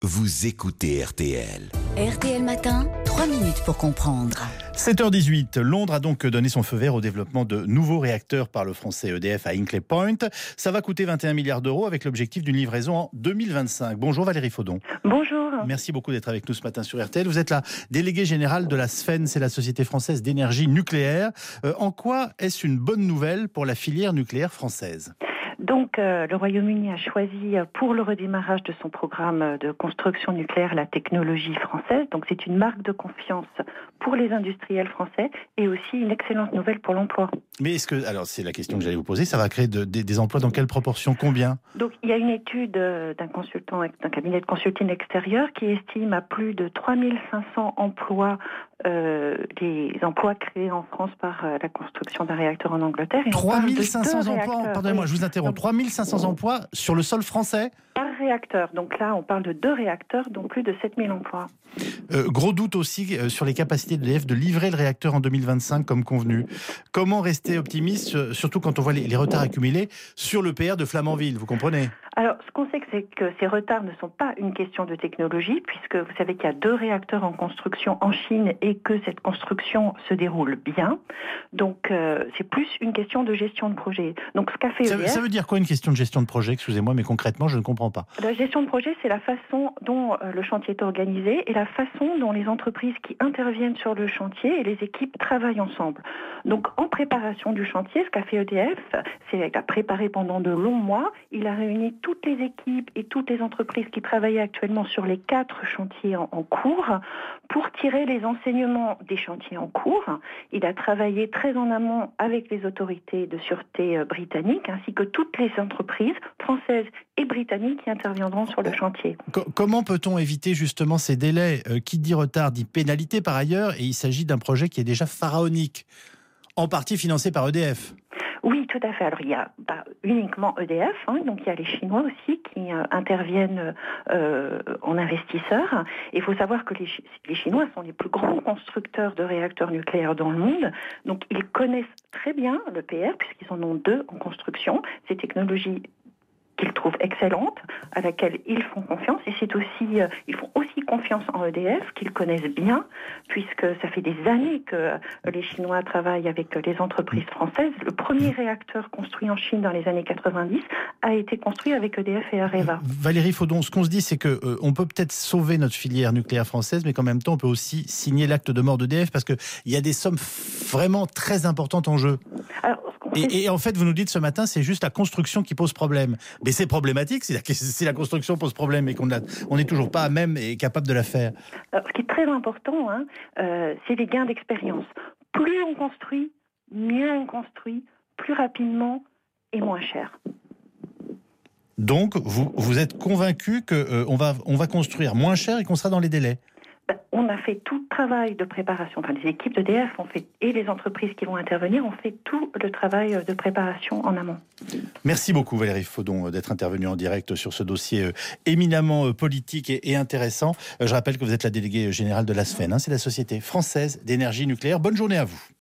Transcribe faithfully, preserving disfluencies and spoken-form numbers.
Vous écoutez R T L. R T L Matin, trois minutes pour comprendre. sept heures dix-huit, Londres a donc donné son feu vert au développement de nouveaux réacteurs par le français E D F à Hinkley Point. Ça va coûter vingt et un milliards d'euros avec l'objectif d'une livraison en deux mille vingt-cinq. Bonjour Valérie Faudon. Bonjour. Merci beaucoup d'être avec nous ce matin sur R T L. Vous êtes la déléguée générale de la S F E N, c'est la Société française d'énergie nucléaire. Euh, en quoi est-ce une bonne nouvelle pour la filière nucléaire française ? Donc, euh, le Royaume-Uni a choisi euh, pour le redémarrage de son programme de construction nucléaire la technologie française. Donc, c'est une marque de confiance pour les industriels français et aussi une excellente nouvelle pour l'emploi. Mais est-ce que, alors c'est la question que j'allais vous poser, ça va créer de, de, des emplois dans quelle proportion, combien ? Donc, il y a une étude euh, d'un consultant, d'un cabinet de consulting extérieur qui estime à plus de trois mille cinq cents emplois, euh, les emplois créés en France par euh, la construction d'un réacteur en Angleterre. trois mille cinq cents emplois, pardonnez-moi, je vous interromps, trois mille cinq cents emplois sur le sol français ? Par réacteur. Donc là, on parle de deux réacteurs, donc plus de sept mille emplois. Euh, gros doute aussi euh, sur les capacités d'E D F de livrer le réacteur en deux mille vingt-cinq comme convenu. Comment rester optimiste, euh, surtout quand on voit les, les retards accumulés sur le P R de Flamanville, vous comprenez ? Alors, ce qu'on sait, c'est que ces retards ne sont pas une question de technologie, puisque vous savez qu'il y a deux réacteurs en construction en Chine et que cette construction se déroule bien. Donc, euh, c'est plus une question de gestion de projet. Donc, ce qu'a fait E D F... Ça, ça veut dire quoi une question de gestion de projet ? Excusez-moi, mais concrètement, je ne comprends pas. La gestion de projet, c'est la façon dont euh, le chantier est organisé et la façon dont les entreprises qui interviennent sur le chantier et les équipes travaillent ensemble. Donc, en préparation du chantier, ce qu'a fait E D F, c'est qu'il a préparé pendant de longs mois. Il a réuni toutes les équipes et toutes les entreprises qui travaillaient actuellement sur les quatre chantiers en, en cours pour tirer les enseignements des chantiers en cours. Il a travaillé très en amont avec les autorités de sûreté euh, britanniques ainsi que toutes les entreprises françaises et britanniques qui interviendront sur le chantier. Comment peut-on éviter justement ces délais ? euh, Qui dit retard dit pénalité par ailleurs, et il s'agit d'un projet qui est déjà pharaonique, en partie financé par E D F. Oui, tout à fait. Alors, il n'y a pas uniquement E D F, hein, donc il y a les Chinois aussi qui euh, interviennent euh, en investisseurs. Il faut savoir que les, les Chinois sont les plus grands constructeurs de réacteurs nucléaires dans le monde, donc ils connaissent très bien le P R, puisqu'ils en ont deux en construction. Ces technologies qu'ils trouvent excellentes, à laquelle ils font confiance, et c'est aussi, euh, ils font aussi confiance en E D F, qu'ils connaissent bien, puisque ça fait des années que euh, les Chinois travaillent avec euh, les entreprises françaises. Le premier réacteur construit en Chine dans les années quatre-vingt-dix a été construit avec E D F et Areva. Valérie Faudon, ce qu'on se dit, c'est qu'on euh, peut peut-être sauver notre filière nucléaire française, mais qu'en même temps, on peut aussi signer l'acte de mort d'E D F, parce qu'il y a des sommes vraiment très importantes en jeu. Alors, Et, et en fait, vous nous dites ce matin, c'est juste la construction qui pose problème. Mais c'est problématique si la, si la construction pose problème et qu'on n'est toujours pas à même et capable de la faire. Alors, ce qui est très important, hein, euh, c'est les gains d'expérience. Plus on construit, mieux on construit, plus rapidement et moins cher. Donc, vous, vous êtes convaincu qu'on euh, va, on va construire moins cher et qu'on sera dans les délais ? On a fait tout le travail de préparation, enfin les équipes d'E D F ont fait, et les entreprises qui vont intervenir ont fait tout le travail de préparation en amont. Merci beaucoup Valérie Faudon d'être intervenue en direct sur ce dossier éminemment politique et intéressant. Je rappelle que vous êtes la déléguée générale de la S F E N, hein, c'est la Société française d'énergie nucléaire. Bonne journée à vous.